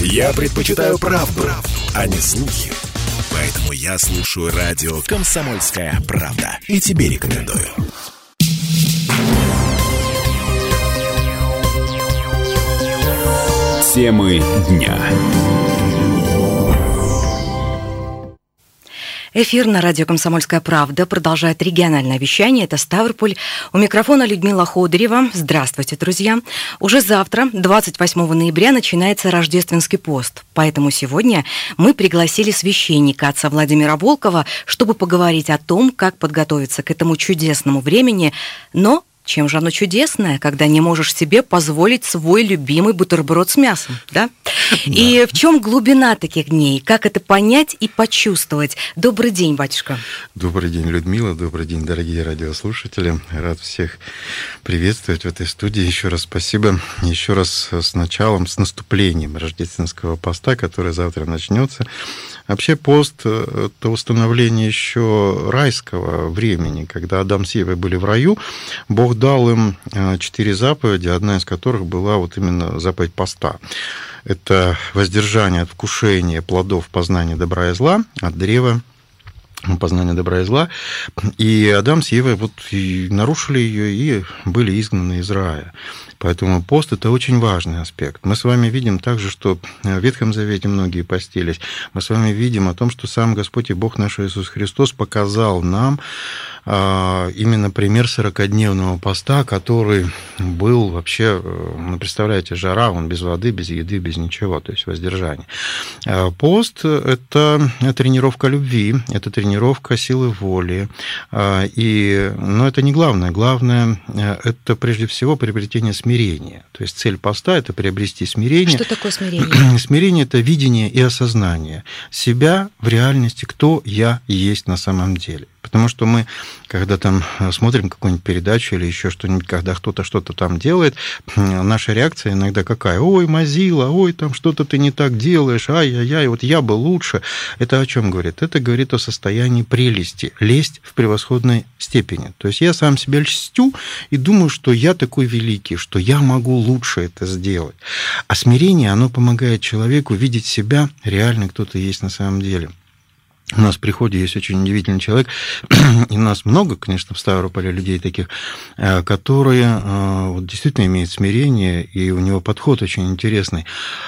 Я предпочитаю правду, а не слухи. Поэтому я слушаю радио «Комсомольская правда». И тебе рекомендую. Темы дня. Эфир на радио «Комсомольская правда» продолжает региональное вещание. Это Ставрополь. У микрофона Людмила Ходырева. Здравствуйте, друзья. Уже завтра, 28 ноября, начинается Рождественский пост. Поэтому сегодня мы пригласили священника отца Владимира Волкова, чтобы поговорить о том, как подготовиться к этому чудесному времени. Но чем же оно чудесное, когда не можешь себе позволить свой любимый бутерброд с мясом, да? И в чем глубина таких дней? Как это понять и почувствовать? Добрый день, батюшка. Добрый день, Людмила. Добрый день, дорогие радиослушатели. Рад всех приветствовать в этой студии. Еще раз спасибо. Еще раз с началом, с наступлением рождественского поста, который завтра начнется. Вообще пост – это установление еще райского времени. Когда Адам с Евой были в раю, Бог дал им 4 заповеди, одна из которых была вот именно заповедь поста. Это воздержание от вкушения плодов познания добра и зла, от древа познания добра и зла. И Адам с Евой вот и нарушили ее и были изгнаны из рая. Поэтому пост – это очень важный аспект. Мы с вами видим также, что в Ветхом Завете многие постились. Мы с вами видим о том, что сам Господь и Бог наш Иисус Христос показал нам именно пример 40-дневного поста, который был вообще, ну, представляете, жара, он без воды, без еды, без ничего, то есть воздержание. Пост – это тренировка любви, это тренировка силы воли. Но это не главное. Главное – это прежде всего приобретение смирения. То есть цель поста – это приобрести смирение. Что такое смирение? Смирение – это видение и осознание себя в реальности, кто я есть на самом деле. Потому что мы, когда там смотрим какую-нибудь передачу или еще что-нибудь, когда кто-то что-то там делает, наша реакция иногда какая? Ой, мазила, ой, там что-то ты не так делаешь, ай-яй-яй, вот я бы лучше. Это о чем говорит? Это говорит о состоянии прелести, лесть в превосходной степени. То есть я сам себя льстю и думаю, что я такой великий, что я могу лучше это сделать. А смирение, оно помогает человеку видеть себя реально, кто ты есть на самом деле. У нас в приходе есть очень удивительный человек, и у нас много, конечно, в Ставрополе людей таких, которые вот, действительно имеют смирение, и у него подход очень интересный.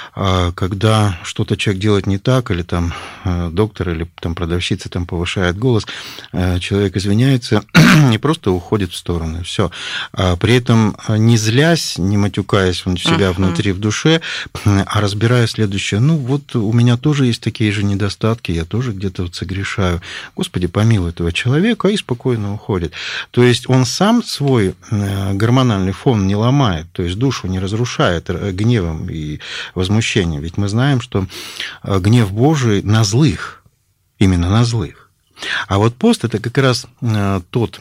Когда что-то человек делает не так, или там доктор, или там продавщица там повышает голос, человек извиняется и просто уходит в сторону, и все. При этом не злясь, не матюкаясь у себя внутри, в душе, а разбирая следующее. Ну, вот у меня тоже есть такие же недостатки, я тоже где-то согрешаю. Господи, помилуй этого человека, и спокойно уходит. То есть он сам свой гормональный фон не ломает, то есть душу не разрушает гневом и возмущением. Ведь мы знаем, что гнев Божий на злых, именно на злых. А вот пост – это как раз тот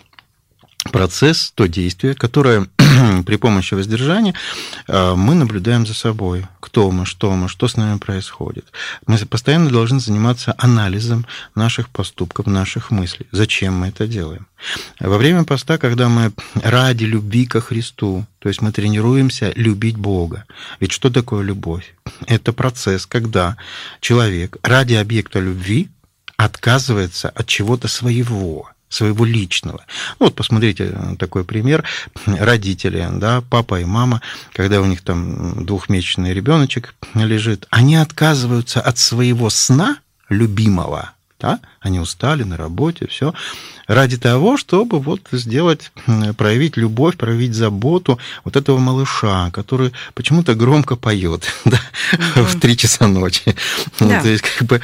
процесс, то действие, которое при помощи воздержания мы наблюдаем за собой. Кто мы, что с нами происходит. Мы постоянно должны заниматься анализом наших поступков, наших мыслей. Зачем мы это делаем? Во время поста, когда мы ради любви ко Христу, то есть мы тренируемся любить Бога. Ведь что такое любовь? Это процесс, когда человек ради объекта любви отказывается от чего-то своего личного. Вот посмотрите такой пример. Родители, да, папа и мама, когда у них там 2-месячный ребеночек лежит, они отказываются от своего сна любимого. Да? Они устали на работе, все, ради того, чтобы вот сделать, проявить любовь, проявить заботу вот этого малыша, который почему-то громко поет, да, в 3 часа ночи. Да. То есть, как бы,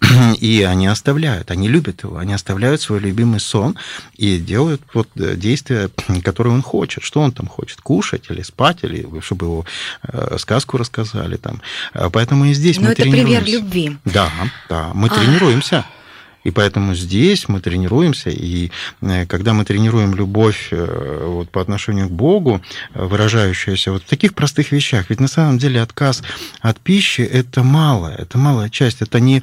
и они оставляют, они любят его, они оставляют свой любимый сон и делают вот действия, которые он хочет. Что он там хочет? Кушать или спать, или чтобы его сказку рассказали. Там. Поэтому и здесь мы тренируемся. Но это пример любви. Да, мы тренируемся. И поэтому здесь мы тренируемся, и когда мы тренируем любовь вот, по отношению к Богу, выражающуюся вот в таких простых вещах, ведь на самом деле отказ от пищи – это малая часть, это не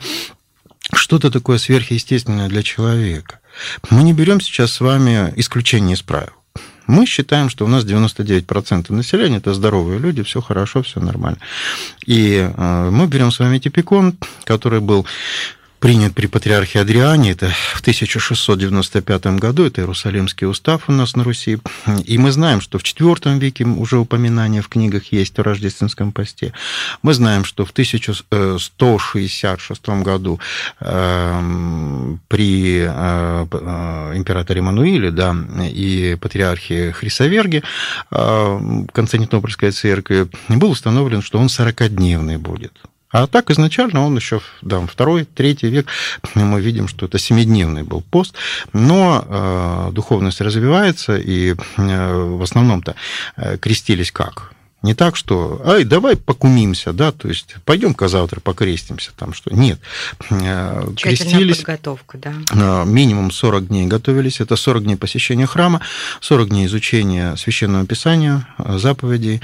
что-то такое сверхъестественное для человека. Мы не берем сейчас с вами исключение из правил. Мы считаем, что у нас 99% населения – это здоровые люди, все хорошо, все нормально. И мы берем с вами типикон, который был принят при патриархе Адриане, это в 1695 году, это Иерусалимский устав у нас на Руси, и мы знаем, что в IV веке уже упоминания в книгах есть о рождественском посте. Мы знаем, что в 1166 году при императоре Эммануиле, да, и патриархе Хрисоверге Константинопольской церкви был установлен, что он 40-дневный будет. А так изначально он еще, да, 2-3 век, мы видим, что это 7-дневный был пост, но духовность развивается, и в основном-то крестились как? Не так, что, ай, давай покумимся, да, то есть пойдем-ка завтра покрестимся, там что. Нет. Крестились. Подготовка, да. Минимум 40 дней готовились. Это 40 дней посещения храма, 40 дней изучения Священного Писания, заповедей.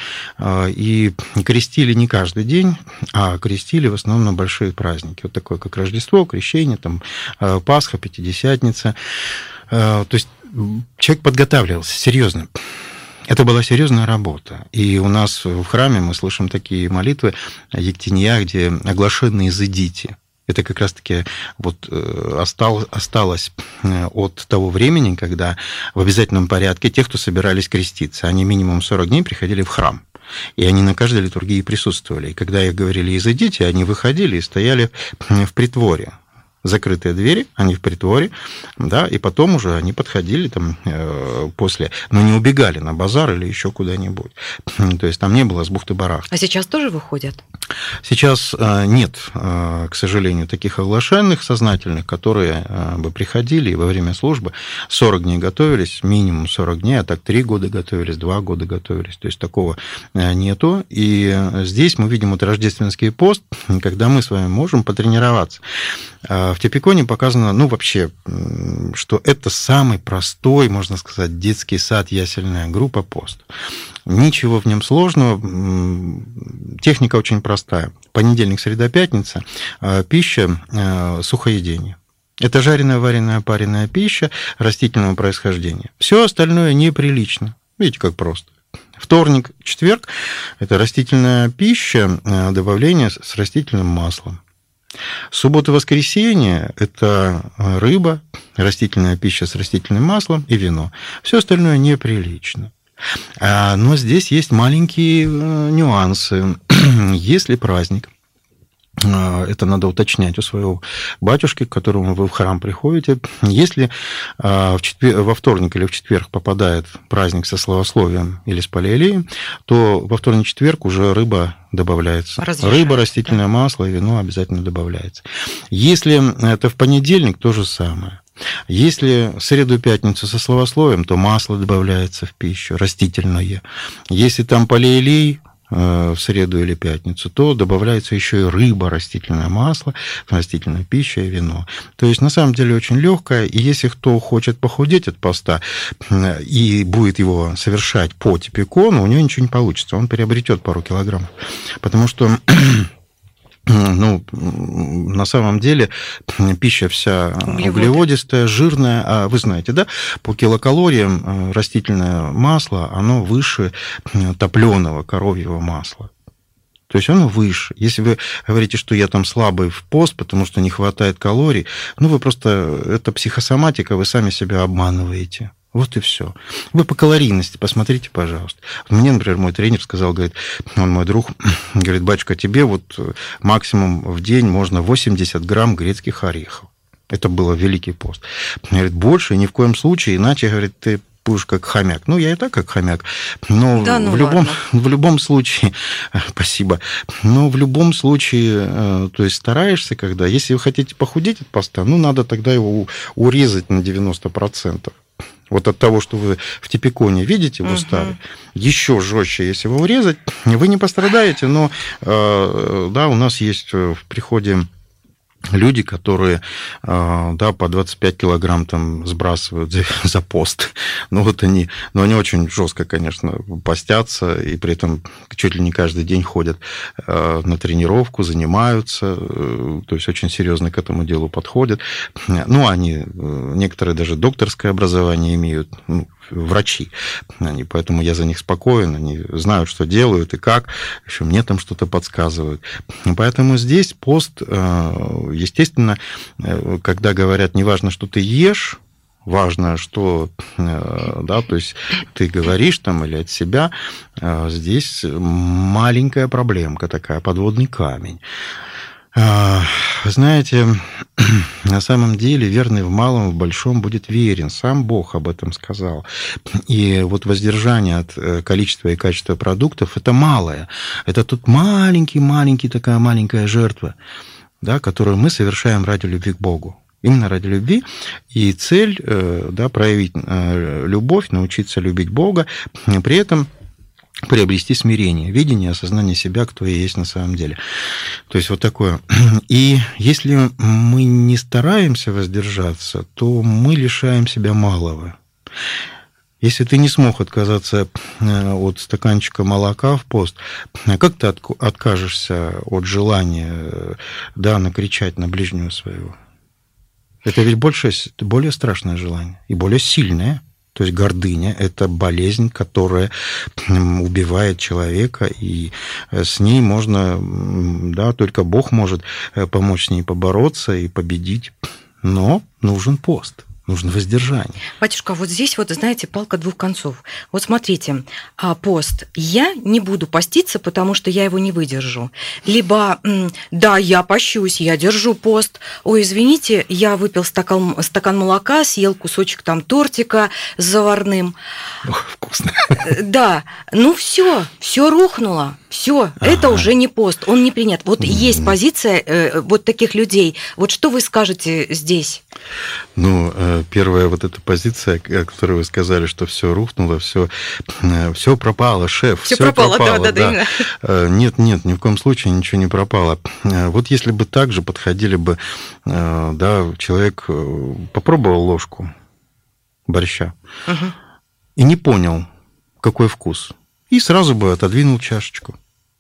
И крестили не каждый день, а крестили в основном на большие праздники. Вот такое, как Рождество, Крещение, там, Пасха, Пятидесятница. То есть человек подготавливался серьезно. Это была серьезная работа. И у нас в храме мы слышим такие молитвы Ектения, где оглашенные «изыдите». Это как раз-таки вот осталось от того времени, когда в обязательном порядке те, кто собирались креститься, они минимум 40 дней приходили в храм. И они на каждой литургии присутствовали. И когда их говорили «изыдите», они выходили и стояли в притворе. Закрытые двери, они в притворе, да, и потом уже они подходили там после, но не убегали на базар или еще куда-нибудь. То есть там не было с бухты-барахты. А сейчас тоже выходят? Сейчас нет, к сожалению, таких оглашенных, сознательных, которые бы приходили и во время службы 40 дней готовились, минимум 40 дней, а так 3 года готовились, 2 года готовились. То есть такого нету. И здесь мы видим вот рождественский пост, когда мы с вами можем потренироваться. В Типиконе показано, ну, вообще, что это самый простой, можно сказать, детский сад, ясельная группа пост. Ничего в нем сложного, техника очень простая. Понедельник, среда, пятница, пища, сухоедение. Это жареная, вареная, пареная пища растительного происхождения. Все остальное неприлично. Видите, как просто. Вторник, четверг – это растительная пища, добавление с растительным маслом. Суббота и воскресенье – это рыба, растительная пища с растительным маслом и вино. Все остальное неприлично. Но здесь есть маленькие нюансы. Если праздник, это надо уточнять у своего батюшки, к которому вы в храм приходите. Если во вторник или в четверг попадает праздник со славословием или с палеолеем, то во вторник-четверг уже рыба добавляется. Рыба, растительное масло и вино обязательно добавляется. Если это в понедельник, то же самое. Если в среду и пятницу со славословием, то масло добавляется в пищу, растительное. Если там палеолей в среду или пятницу, то добавляется еще и рыба, растительное масло, растительная пища и вино. То есть, на самом деле, очень легкое. И если кто хочет похудеть от поста и будет его совершать по Типикону, у него ничего не получится. Он приобретет пару килограммов. Потому что ну, на самом деле пища вся углеводистая, жирная, а вы знаете, да, по килокалориям растительное масло, оно выше топленого коровьего масла. То есть оно выше. Если вы говорите, что я там слабый в пост, потому что не хватает калорий, ну, вы просто, это психосоматика, вы сами себя обманываете. Вот и все. Вы по калорийности посмотрите, пожалуйста. Мне, например, мой тренер сказал, говорит, он мой друг, говорит, батюшка, тебе вот максимум в день можно 80 грамм грецких орехов. Это было Великий пост. Говорит, больше ни в коем случае, иначе, говорит, ты будешь как хомяк. Ну, я и так как хомяк. Но да, ну в любом случае, спасибо, но в любом случае, то есть стараешься, когда, если вы хотите похудеть от поста, ну, надо тогда его урезать на 90%. Вот от того, что вы в Типиконе видите в уставе, еще жестче, если его урезать, вы не пострадаете, но да, у нас есть в приходе люди, которые, да, по 25 килограмм там сбрасывают за пост. Ну, вот они очень жестко, конечно, постятся, и при этом чуть ли не каждый день ходят на тренировку, занимаются, то есть очень серьезно к этому делу подходят. Ну, они, некоторые даже докторское образование имеют, врачи. Поэтому я за них спокоен, они знают, что делают и как, еще мне там что-то подсказывают. Поэтому здесь пост, естественно, когда говорят, не важно, что ты ешь, важно, что, да, то есть ты говоришь там или от себя, здесь маленькая проблемка такая, подводный камень. Вы знаете, на самом деле верный в малом, в большом будет верен. Сам Бог об этом сказал. И вот воздержание от количества и качества продуктов – это малое. Это тут такая маленькая жертва, да, которую мы совершаем ради любви к Богу. Именно ради любви. И цель, да, проявить любовь, научиться любить Бога, при этом приобрести смирение, видение, осознание себя, кто я есть на самом деле. То есть вот такое. И если мы не стараемся воздержаться, то мы лишаем себя малого. Если ты не смог отказаться от стаканчика молока в пост, как ты откажешься от желания, да, накричать на ближнего своего? Это ведь более страшное желание и более сильное. То есть гордыня – это болезнь, которая убивает человека, и с ней можно, да, только Бог может помочь с ней побороться и победить. Но нужен пост. Нужно воздержание. Батюшка, вот здесь вот, знаете, палка двух концов. Вот смотрите, пост. Я не буду поститься, потому что я его не выдержу. Либо, да, я пощусь, я держу пост. Ой, извините, я выпил стакан молока, съел кусочек там тортика с заварным. Ох, вкусно. Да, ну все рухнуло. Все, это уже не пост, он не принят. Вот есть позиция вот таких людей. Вот что вы скажете здесь? Ну, первая вот эта позиция, о которой вы сказали, что все рухнуло, все пропало, шеф. Все пропало, да. Нет, ни в коем случае ничего не пропало. Вот если бы так же подходили бы, да, человек попробовал ложку борща и не понял, какой вкус, и сразу бы отодвинул чашечку.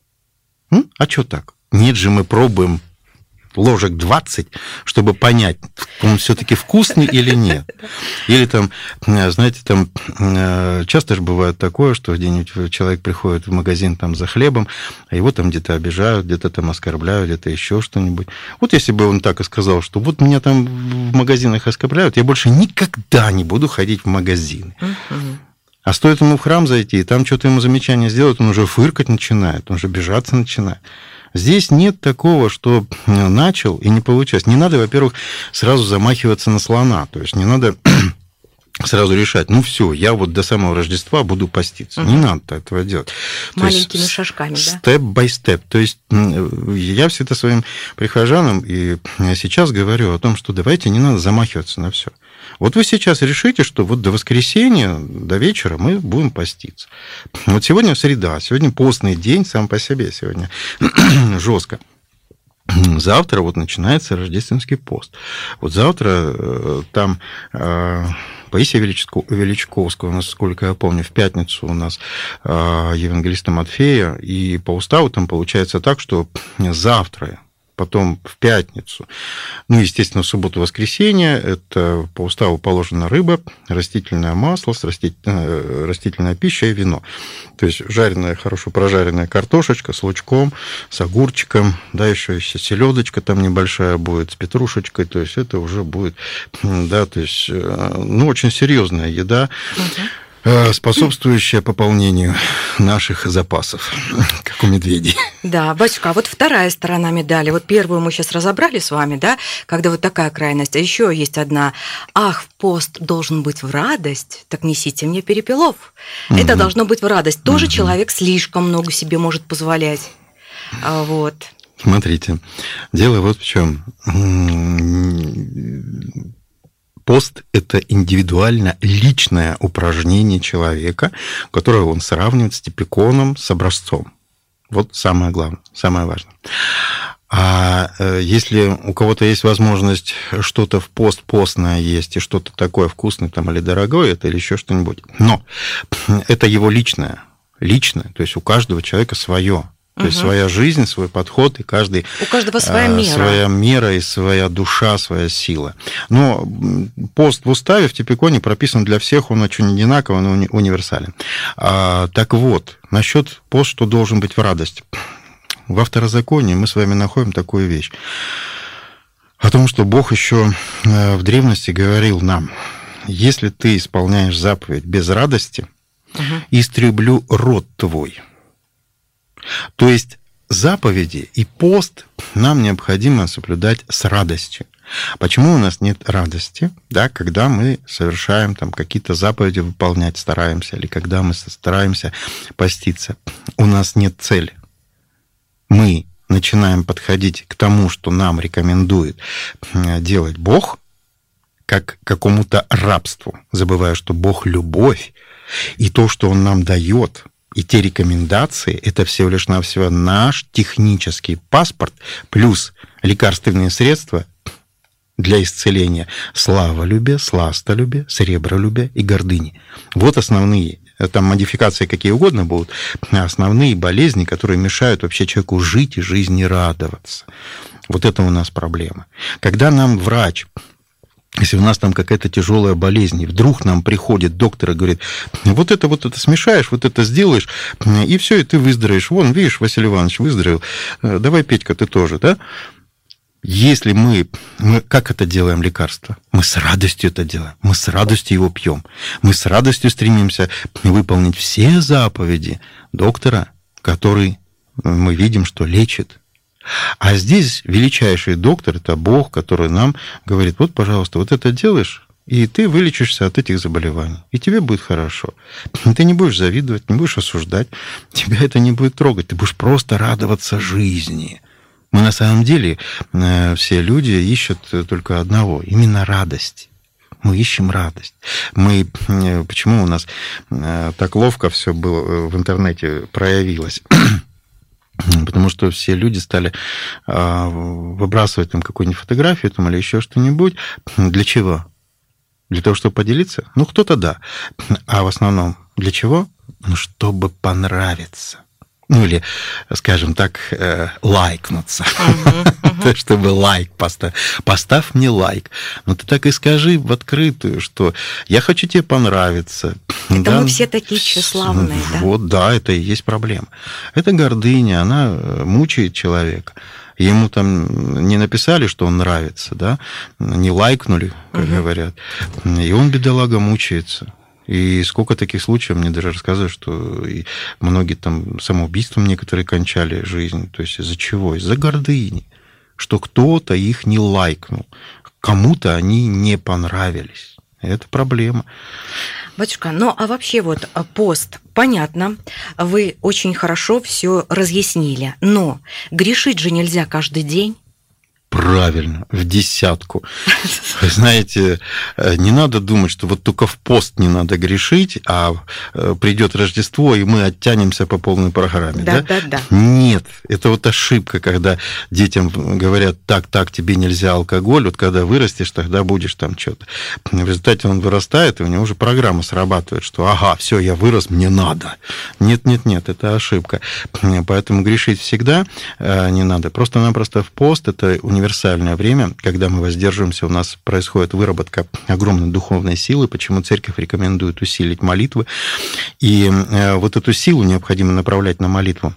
А что так? Нет же, мы пробуем ложек 20, чтобы понять, он все-таки вкусный или нет. Или там, знаете, там часто же бывает такое, что где-нибудь человек приходит в магазин там за хлебом, а его там где-то обижают, где-то там оскорбляют, где-то еще что-нибудь. Вот если бы он так и сказал, что вот меня там в магазинах оскорбляют, я больше никогда не буду ходить в магазины. А стоит ему в храм зайти, и там что-то ему замечание сделать, он уже фыркать начинает, он уже обижаться начинает. Здесь нет такого, что начал и не получилось. Не надо, во-первых, сразу замахиваться на слона. То есть не надо сразу решать, ну все, я вот до самого Рождества буду поститься. Не надо этого делать. Маленькими шажками, да? Степ-бай-степ. То есть я всегда своим прихожанам и сейчас говорю о том, что давайте не надо замахиваться на все. Вот вы сейчас решите, что вот до воскресенья, до вечера мы будем поститься. Вот сегодня среда, сегодня постный день сам по себе, сегодня жестко. Завтра вот начинается рождественский пост. Вот завтра там Паисия Величковского, насколько я помню, в пятницу у нас евангелиста Матфея, и по уставу там получается так, что завтра, потом в пятницу, ну, естественно, в субботу-воскресенье, это по уставу положена рыба, растительное масло, растительная пища и вино. То есть жареная, хорошо прожаренная картошечка с лучком, с огурчиком, да, еще селедочка там небольшая будет, с петрушечкой, то есть это уже будет, да, то есть, ну, очень серьезная еда, способствующая пополнению наших запасов, как у медведей. Да, батюшка, а вот вторая сторона медали. Вот первую мы сейчас разобрали с вами, да, когда вот такая крайность. А еще есть одна. Ах, пост должен быть в радость, так несите мне перепелов. Это должно быть в радость. Тоже человек слишком много себе может позволять. Вот. Смотрите, дело вот в чем. Пост – это индивидуально личное упражнение человека, которое он сравнивает с типиконом, с образцом. Вот самое главное, самое важное. А если у кого-то есть возможность что-то в постное есть и что-то такое вкусное там, или дорогое, это или еще что-нибудь. Но это его личное. То есть у каждого человека свое. То есть своя жизнь, свой подход, и каждый... У каждого своя мера. Своя мера и своя душа, своя сила. Но пост в уставе, в Типиконе прописан для всех, он очень одинаковый, он универсален. Так вот, насчет пост, что должен быть в радость. В Второзаконии мы с вами находим такую вещь. О том, что Бог еще в древности говорил нам, если ты исполняешь заповедь без радости, истреблю род твой. То есть заповеди и пост нам необходимо соблюдать с радостью. Почему у нас нет радости, да, когда мы совершаем там какие-то заповеди выполнять, стараемся, или когда мы стараемся поститься? У нас нет цели. Мы начинаем подходить к тому, что нам рекомендует делать Бог, как к какому-то рабству, забывая, что Бог — любовь, и то, что Он нам дает, и те рекомендации, это всего лишь навсего наш технический паспорт плюс лекарственные средства для исцеления славолюбия, сластолюбия, сребролюбия и гордыни. Вот основные. Там модификации какие угодно будут, основные болезни, которые мешают вообще человеку жить и жизни радоваться. Вот это у нас проблема. Когда нам врач... Если у нас там какая-то тяжелая болезнь, и вдруг нам приходит доктор и говорит, вот это смешаешь, вот это сделаешь, и все, и ты выздоровеешь. Вон, видишь, Василий Иванович выздоровел, давай, Петька, ты тоже, да? Если мы как это делаем лекарство? Мы с радостью это делаем, мы с радостью его пьем, мы с радостью стремимся выполнить все заповеди доктора, который мы видим, что лечит. А здесь величайший доктор — это Бог, который нам говорит, вот, пожалуйста, вот это делаешь, и ты вылечишься от этих заболеваний, и тебе будет хорошо. Ты не будешь завидовать, не будешь осуждать, тебя это не будет трогать, ты будешь просто радоваться жизни. Мы на самом деле, все люди ищут только одного, именно радость. Мы ищем радость. Почему у нас так ловко все было в интернете проявилось? Потому что все люди стали выбрасывать там какую-нибудь фотографию там, или еще что-нибудь. Для чего? Для того, чтобы поделиться? Ну, кто-то да. А в основном для чего? Ну, чтобы понравиться. Ну, или, скажем так, лайкнуться. Чтобы лайк поставить. Поставь мне лайк. Ну, ты так и скажи в открытую, что я хочу тебе понравиться. Это мы все такие тщеславные, да? Вот, да, это и есть проблема. Это гордыня, она мучает человека. Ему там не написали, что он нравится, да, не лайкнули, как говорят. И он, бедолага, мучается. И сколько таких случаев мне даже рассказывают, что и многие там самоубийством некоторые кончали жизнь. То есть из-за чего? Из-за гордыни. Что кто-то их не лайкнул. Кому-то они не понравились. Это проблема. Батюшка, ну а вообще вот пост, понятно, вы очень хорошо все разъяснили, но грешить же нельзя каждый день. Правильно, в десятку. Вы знаете, не надо думать, что вот только в пост не надо грешить, а придет Рождество, и мы оттянемся по полной программе. Да. Нет, это вот ошибка, когда детям говорят, так, тебе нельзя алкоголь, вот когда вырастешь, тогда будешь там что-то. В результате он вырастает, и у него уже программа срабатывает, что ага, все, я вырос, мне надо. Нет, это ошибка. Поэтому грешить всегда не надо. Просто-напросто в пост это универсальное время, когда мы воздерживаемся, у нас происходит выработка огромной духовной силы, почему церковь рекомендует усилить молитвы. И вот эту силу необходимо направлять на молитву.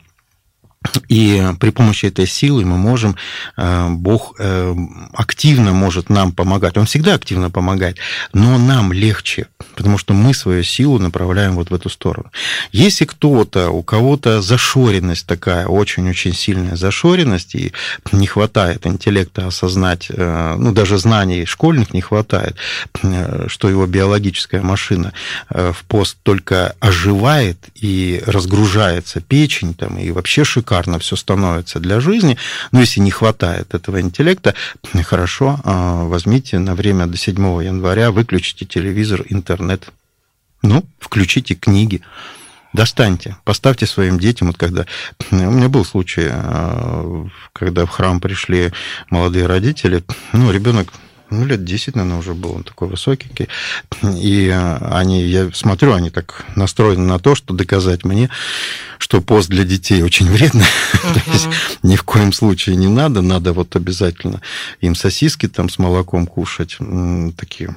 И при помощи этой силы мы можем, Бог активно может нам помогать. Он всегда активно помогает, но нам легче, потому что мы свою силу направляем вот в эту сторону. Если у кого-то зашоренность такая, очень-очень сильная зашоренность, и не хватает интеллекта осознать, ну, даже знаний школьных не хватает, что его биологическая машина в пост только оживает и разгружается печень, там, и вообще шикарно все становится для жизни. Но если не хватает этого интеллекта, хорошо, возьмите на время до 7 января, выключите телевизор, интернет, включите книги. Достаньте, поставьте своим детям. Вот когда... У меня был случай, когда в храм пришли молодые родители, ребенок, лет 10, наверное, уже был, он такой высокий. И я смотрю, они так настроены на то, что доказать мне, что пост для детей очень вредно. То есть ни в коем случае не надо. Надо вот обязательно им сосиски там с молоком кушать. Такие...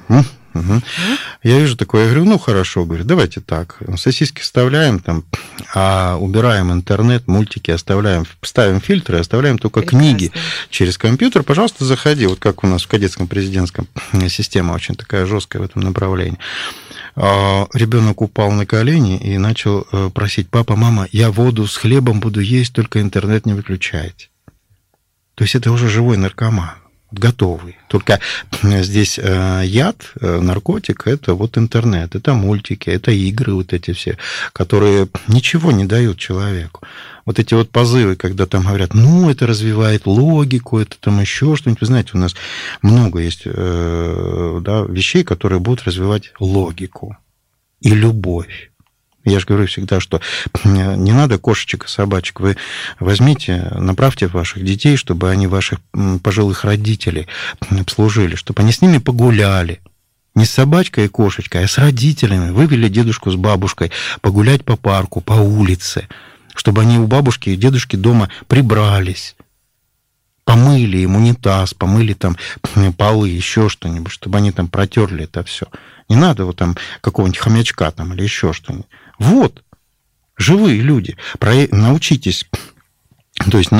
Я вижу такое, я говорю, хорошо, говорю, давайте так, сосиски вставляем там, а убираем интернет, мультики оставляем, ставим фильтры, оставляем только книги через компьютер, пожалуйста, заходи, вот как у нас в кадетском президентском система очень такая жесткая в этом направлении. Ребенок упал на колени и начал просить: папа, мама, я воду с хлебом буду есть, только интернет не выключайте. То есть это уже живой наркоман. Готовый. Только здесь яд, наркотик, это вот интернет, это мультики, это игры вот эти все, которые ничего не дают человеку. Вот эти вот позывы, когда там говорят, это развивает логику, это там еще что-нибудь. Вы знаете, у нас много есть вещей, которые будут развивать логику и любовь. Я же говорю всегда, что не надо кошечек и собачек. Вы возьмите, направьте ваших детей, чтобы они ваших пожилых родителей обслужили, чтобы они с ними погуляли. Не с собачкой и кошечкой, а с родителями. Вывели дедушку с бабушкой погулять по парку, по улице, чтобы они у бабушки и дедушки дома прибрались. Помыли им унитаз, помыли там полы, еще что-нибудь, чтобы они там протерли это все. Не надо вот там какого-нибудь хомячка там или еще что-нибудь. Вот, живые люди. Научитесь, то есть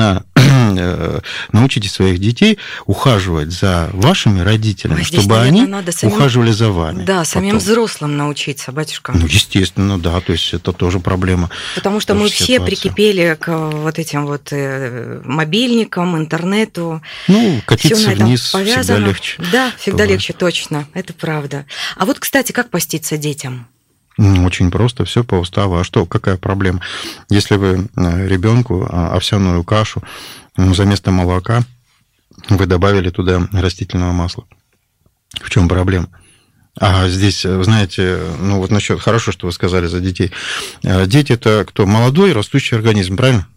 научите своих детей ухаживать за вашими родителями, чтобы они ухаживали за вами. Да, самим взрослым научиться, батюшка. Естественно, да, то есть это тоже проблема. Потому что мы все прикипели к вот этим вот мобильникам, интернету. Катиться вниз всегда легче. Да, всегда легче, точно, это правда. А вот, кстати, как поститься детям? Очень просто, все по уставу. А что, какая проблема? Если вы ребенку овсяную кашу заместо молока вы добавили туда растительного масла, в чем проблема? А здесь, знаете, насчет, хорошо, что вы сказали за детей. Дети – это кто? Молодой растущий организм, правильно?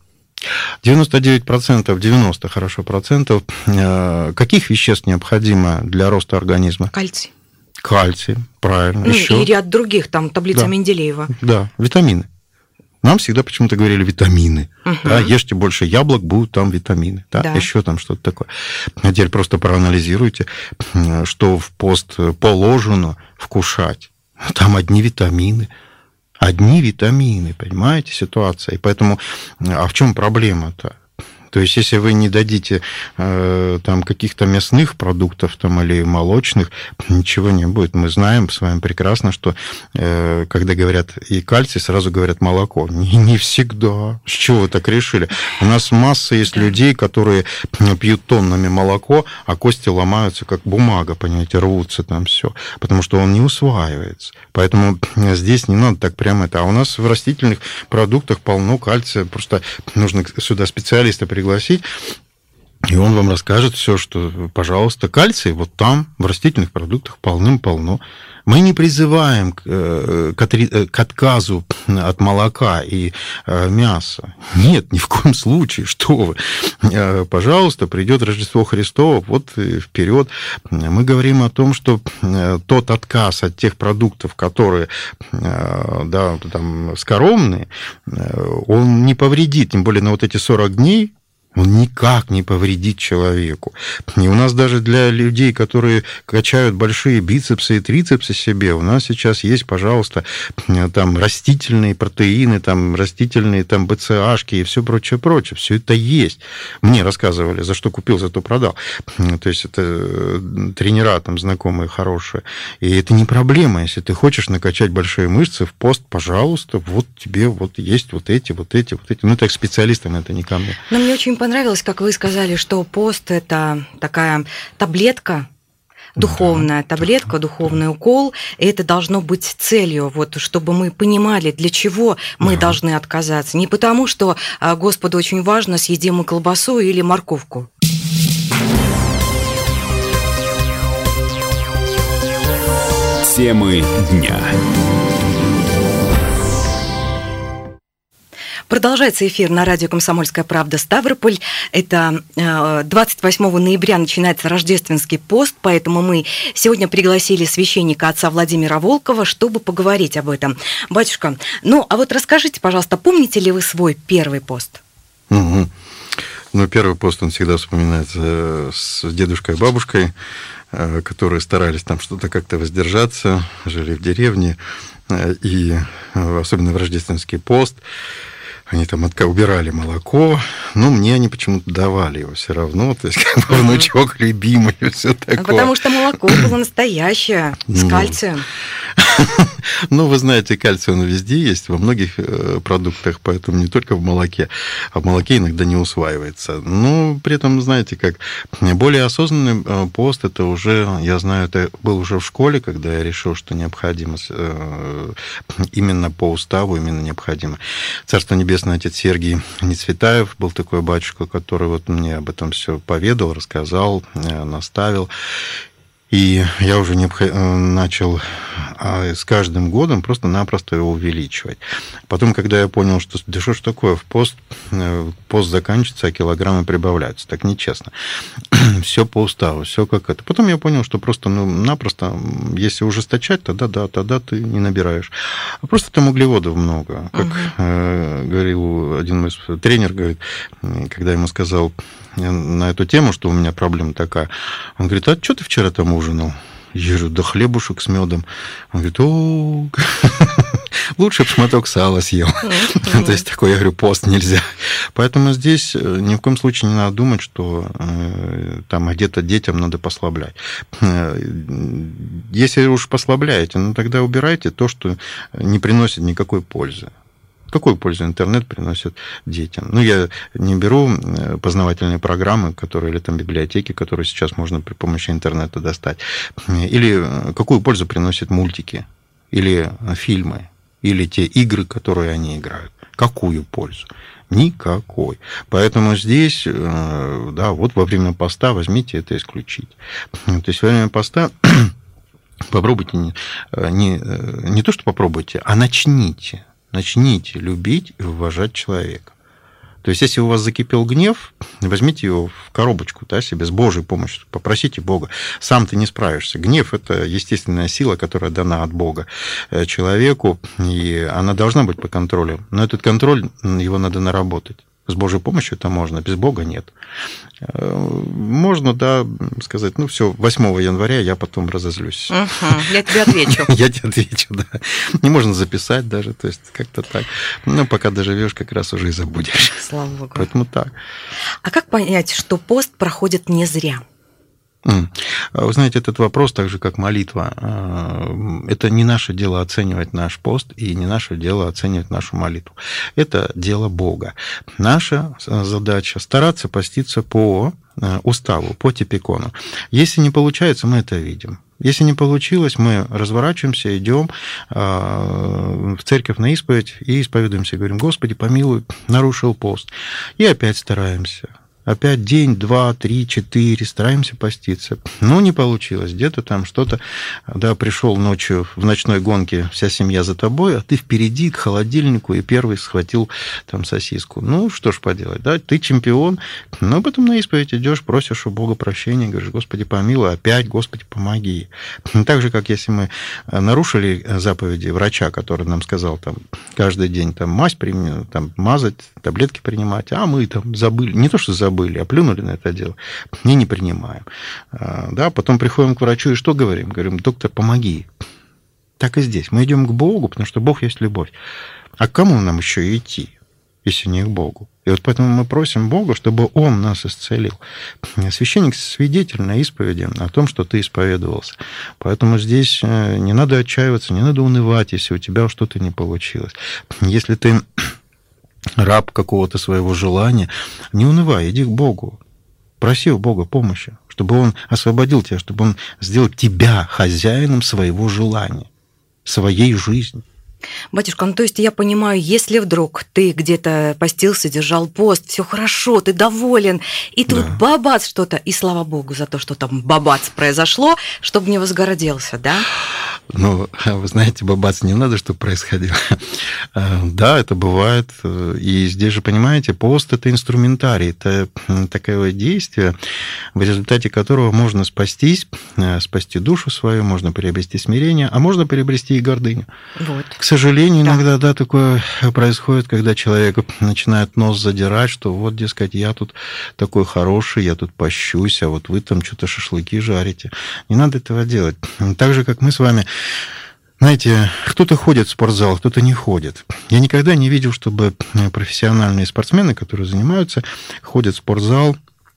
99%, 90 хорошо процентов каких веществ необходимо для роста организма? Кальций, правильно. Еще. И ряд других, там таблица Менделеева. Да, витамины. Нам всегда почему-то говорили витамины. Да, ешьте больше яблок, будут там витамины. Да, еще там что-то такое. А теперь просто проанализируйте, что в пост положено вкушать. Там одни витамины. Одни витамины, понимаете, ситуация. И поэтому, а в чем проблема-то? То есть, если вы не дадите там каких-то мясных продуктов там, или молочных, ничего не будет. Мы знаем с вами прекрасно, что когда говорят и кальций, сразу говорят молоко. Не всегда. С чего вы так решили? У нас масса есть людей, которые пьют тоннами молоко, а кости ломаются, как бумага, понимаете, рвутся там все, потому что он не усваивается. Поэтому здесь не надо так прямо это. А у нас в растительных продуктах полно кальция. Просто нужно сюда специалиста пригласить, и он вам расскажет все, что, пожалуйста, кальций вот там, в растительных продуктах полным-полно. Мы не призываем к отказу от молока и мяса. Нет, ни в коем случае. Что вы? Пожалуйста, придет Рождество Христово, вот вперед. Мы говорим о том, что тот отказ от тех продуктов, которые там скоромные, он не повредит, тем более на вот эти 40 дней, он никак не повредит человеку. И у нас даже для людей, которые качают большие бицепсы и трицепсы себе, у нас сейчас есть, пожалуйста, там растительные протеины, там растительные там БЦАшки и все прочее. Все это есть. Мне рассказывали, за что купил, зато продал. То есть это тренера там знакомые, хорошие. И это не проблема. Если ты хочешь накачать большие мышцы в пост, пожалуйста, вот тебе вот есть вот эти. Ну, так специалистам это не ко мне. Но мне очень понравилось, как вы сказали, что пост – это такая таблетка, духовная таблетка, духовный укол, и это должно быть целью, вот, чтобы мы понимали, для чего мы должны отказаться. Не потому, что Господу очень важно, съедим мы колбасу или морковку. Темы дня. Продолжается эфир на радио «Комсомольская правда» Ставрополь. Это 28 ноября начинается рождественский пост, поэтому мы сегодня пригласили священника отца Владимира Волкова, чтобы поговорить об этом. Батюшка, ну а вот расскажите, пожалуйста, помните ли вы свой первый пост? Ну, первый пост, он всегда вспоминается с дедушкой и бабушкой, которые старались там что-то как-то воздержаться, жили в деревне, и особенно в рождественский пост они там убирали молоко, но мне они почему-то давали его все равно, то есть как бы внучок любимый и все такое. Потому что молоко было настоящее, с кальцием. Ну, вы знаете, кальций он везде есть, во многих продуктах, поэтому не только в молоке, а в молоке иногда не усваивается. Но при этом, знаете, как более осознанный пост, это уже, я знаю, это был уже в школе, когда я решил, что необходимо именно по уставу, именно необходимо. Царство небесное, отец Сергий Нецветаев был такой батюшка, который вот мне об этом все поведал, рассказал, наставил. И я уже начал с каждым годом просто-напросто его увеличивать. Потом, когда я понял, что да что ж такое, пост заканчивается, а килограммы прибавляются. Так нечестно. Все по уставу, все как это. Потом я понял, что просто-напросто, если ужесточать, тогда ты не набираешь. А просто там углеводов много. Как говорил один мой тренер, говорит, когда я ему сказал на эту тему, что у меня проблема такая, он говорит, а что ты вчера там ужинал? Я говорю, да хлебушек с медом. Он говорит, лучше бы шматок сала съел. То есть такой, я говорю, пост нельзя. Поэтому здесь ни в коем случае не надо думать, что там где-то детям надо послаблять. Если уж послабляете, тогда убирайте то, что не приносит никакой пользы. Какую пользу интернет приносит детям? Ну, я не беру познавательные программы, или там библиотеки, которые сейчас можно при помощи интернета достать. Или какую пользу приносят мультики, или фильмы, или те игры, которые они играют. Какую пользу? Никакой. Поэтому здесь, да, вот во время поста возьмите это исключить. То есть во время поста попробуйте, не то, что попробуйте, а начните любить и уважать человека. То есть, если у вас закипел гнев, возьмите его в коробочку, себе с Божьей помощью, попросите Бога. Сам ты не справишься. Гнев – это естественная сила, которая дана от Бога человеку, и она должна быть под контролем. Но этот контроль, его надо наработать. С Божьей помощью это можно, без Бога нет. Можно, да, сказать, все, 8 января я потом разозлюсь. Я тебе отвечу. Я тебе отвечу, да. Не можно записать даже, то есть как-то так. Но пока доживешь, как раз уже и забудешь. Слава Богу. Поэтому так. А как понять, что пост проходит не зря? Вы знаете, этот вопрос, так же как молитва, это не наше дело оценивать наш пост и не наше дело оценивать нашу молитву. Это дело Бога. Наша задача стараться поститься по уставу, по типикону. Если не получается, мы это видим. Если не получилось, мы разворачиваемся, идем в церковь на исповедь и исповедуемся. Говорим, Господи, помилуй, нарушил пост. И опять стараемся. Опять день, 2, 3, 4, стараемся поститься. Но не получилось. Где-то там что-то, да, пришел ночью в ночной гонке, вся семья за тобой, а ты впереди к холодильнику и первый схватил там сосиску. Ну, что ж поделать, да, ты чемпион, но потом на исповедь идешь, просишь у Бога прощения, говоришь, Господи, помилуй, опять, Господи, помоги. Так же, как если мы нарушили заповеди врача, который нам сказал там каждый день там мазь там, мазать, таблетки принимать, а мы там забыли, не то что забыли, а плюнули на это дело, мы не принимаем. Да, потом приходим к врачу и что говорим? Говорим, доктор, помоги. Так и здесь. Мы идем к Богу, потому что Бог есть любовь. А к кому нам еще идти, если не к Богу? И вот поэтому мы просим Бога, чтобы Он нас исцелил. Священник свидетель на исповеди о том, что ты исповедовался. Поэтому здесь не надо отчаиваться, не надо унывать, если у тебя что-то не получилось. Если ты раб какого-то своего желания, не унывай, иди к Богу. Проси у Бога помощи, чтобы Он освободил тебя, чтобы Он сделал тебя хозяином своего желания, своей жизни. Батюшка, то есть я понимаю, если вдруг ты где-то постился, держал пост, все хорошо, ты доволен, и тут бабац что-то, и слава Богу за то, что там бабац произошло, чтобы не возгордился, да? Но, вы знаете, бабац не надо, чтобы происходило. Да, это бывает. И здесь же, понимаете, пост – это инструментарий, это такое действие, в результате которого можно спастись, спасти душу свою, можно приобрести смирение, а можно приобрести и гордыню. Вот. К сожалению, иногда, да, такое происходит, когда человек начинает нос задирать, что вот, дескать, я тут такой хороший, я тут пощусь, а вот вы там что-то шашлыки жарите. Не надо этого делать. Так же, как мы с вами. Знаете, кто-то ходит в спортзал, кто-то не ходит. Я никогда не видел, чтобы профессиональные спортсмены, которые занимаются, ходят в спортзал,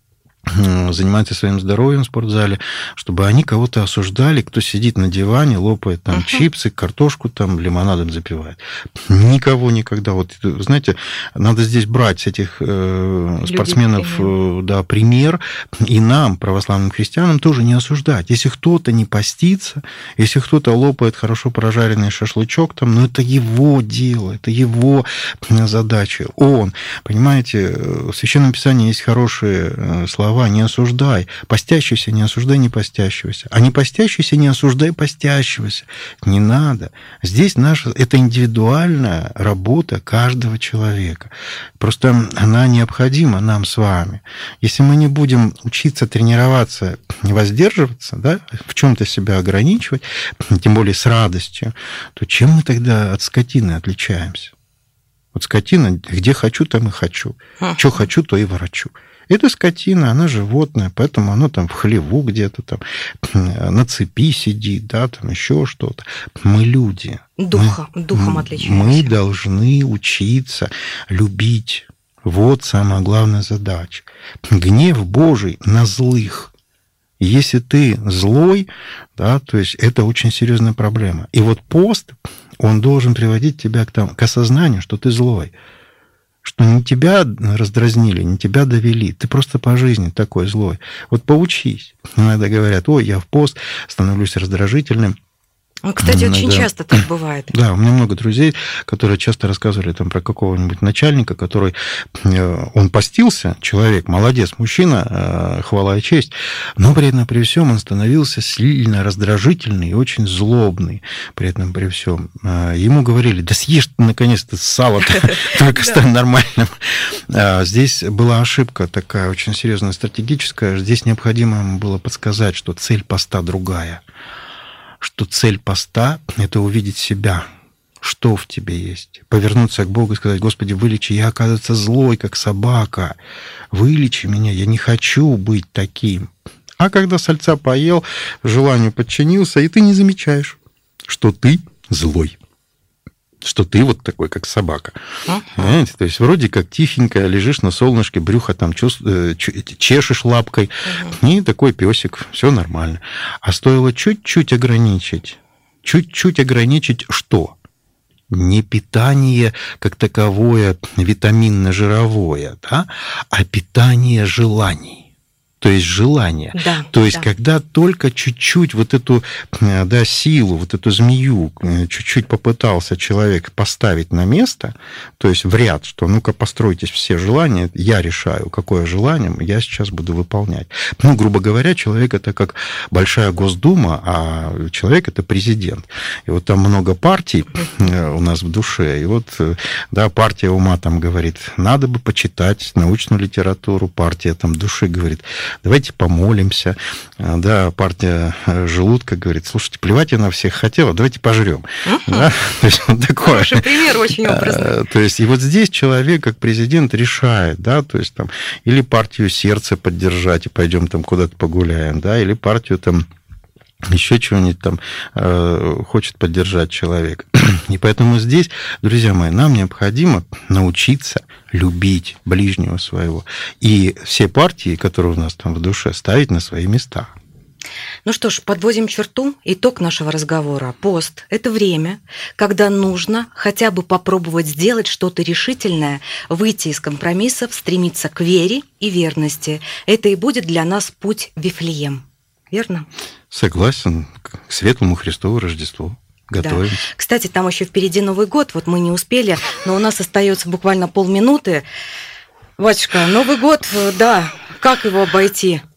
занимаются своим здоровьем в спортзале, чтобы они кого-то осуждали, кто сидит на диване, лопает там чипсы, картошку там лимонадом запивает. Никого никогда. Вот, знаете, надо здесь брать с этих спортсменов да, пример, и нам, православным христианам, тоже не осуждать. Если кто-то не постится, если кто-то лопает хорошо прожаренный шашлычок, там, ну, это его дело, это его задача. Он, понимаете, в Священном Писании есть хорошие слова: не осуждай постящийся, не осуждай не постящегося, а не постящийся не осуждай постящегося. Не надо. Здесь это индивидуальная работа каждого человека. Просто она необходима нам с вами. Если мы не будем учиться тренироваться, не воздерживаться, да, в чем-то себя ограничивать, тем более с радостью, то чем мы тогда от скотины отличаемся? Вот скотина, где хочу, там и хочу. Что хочу, то и ворочу. Это скотина, она животное, поэтому оно там в хлеву где-то там на цепи сидит, да, там еще что-то. Мы люди. Духом отличаемся. Мы должны учиться любить. Вот самая главная задача. Гнев Божий на злых. Если ты злой, да, то есть это очень серьезная проблема. И вот пост, он должен приводить тебя к осознанию, что ты злой. Что не тебя раздразнили, не тебя довели. Ты просто по жизни такой злой. Вот поучись. Иногда говорят: ой, я в пост становлюсь раздражительным. Кстати, очень часто так бывает. Да, у меня много друзей, которые часто рассказывали там про какого-нибудь начальника, который, он постился, человек, молодец, мужчина, хвала и честь, но при этом при всем он становился сильно раздражительный и очень злобный при этом при всем. Ему говорили: да съешь ты наконец-то сало-то, только стань нормальным. Здесь была ошибка такая очень серьезная, стратегическая. Здесь необходимо было подсказать, что цель поста другая. Что цель поста – это увидеть себя, что в тебе есть. Повернуться к Богу и сказать: Господи, вылечи, я, оказывается, злой, как собака. Вылечи меня, я не хочу быть таким. А когда сальца поел, желанию подчинился, и ты не замечаешь, что ты злой. Что ты вот такой, как собака. Понимаете? То есть вроде как тихенько лежишь на солнышке, брюхо там чешешь лапкой, и такой песик, все нормально. А стоило чуть-чуть ограничить что? Не питание как таковое витаминно-жировое, да, а питание желаний. То есть желание. Да, то есть, когда только чуть-чуть вот эту, да, силу, вот эту змею чуть-чуть попытался человек поставить на место, то есть в ряд, что ну-ка постройтесь все желания, я решаю, какое желание я сейчас буду выполнять. Ну, грубо говоря, человек — это как большая Госдума, а человек — это президент. И вот там много партий у нас в душе, и вот, да, партия ума там говорит: надо бы почитать научную литературу, партия там души говорит: давайте помолимся. Да, партия желудка говорит: слушайте, плевать я на всех хотела, давайте пожрем. Да? То есть, вот такое. Хороший пример, очень образный. То есть, и вот здесь человек, как президент, решает, да, то есть там или партию сердца поддержать, и пойдем там куда-то погуляем, да, или партию там еще чего-нибудь там хочет поддержать человек. И поэтому здесь, друзья мои, нам необходимо научиться любить ближнего своего. И все партии, которые у нас там в душе, ставить на свои места. Ну что ж, подводим черту. Итог нашего разговора. Пост – это время, когда нужно хотя бы попробовать сделать что-то решительное, выйти из компромиссов, стремиться к вере и верности. Это и будет для нас путь в Вифлеем. Верно? Согласен. К светлому Христову Рождеству. Готовим. Да. Кстати, там еще впереди Новый год. Вот мы не успели, но у нас остается буквально полминуты. Батюшка, Новый год, да, как его обойти?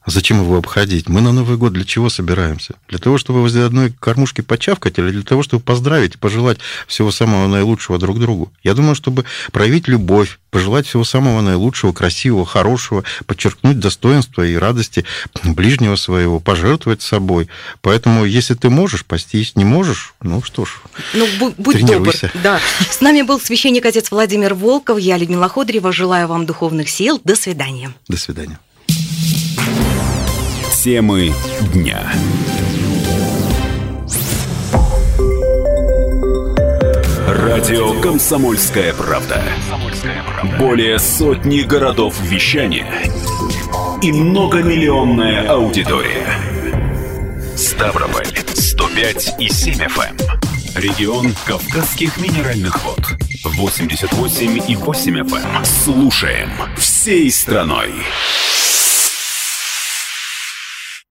Зачем его обходить? Мы на Новый год для чего собираемся? Для того, чтобы возле одной кормушки почавкать, или для того, чтобы поздравить и пожелать всего самого наилучшего друг другу? Я думаю, чтобы проявить любовь, пожелать всего самого наилучшего, красивого, хорошего, подчеркнуть достоинства и радости ближнего своего, пожертвовать собой. Поэтому, если ты можешь, постись, не можешь, ну что ж, будь добр. Да. С нами был священник-отец Владимир Волков, я Людмила Ходырева. Желаю вам духовных сил. До свидания. До свидания. Темы дня. Радио «Комсомольская правда». Более сотни городов вещания и многомиллионная аудитория. Ставрополь 105,7 FM. Регион Кавказских минеральных вод 88,8 FM. Слушаем всей страной.